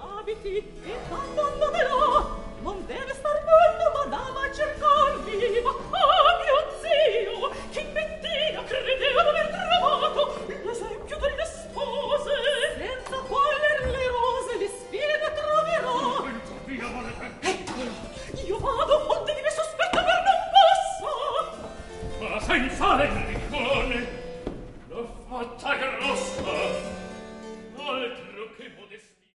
abiti e t'abbandonnerò. Non deve star molto madama a cercarvi. Ah, mio zio, che in Bettina credeva d'aver trovato l'esempio delle spose, senza quale le rose le spine troverò. Eccolo, io vado, onde di me sospetto per non posso. Ma senza le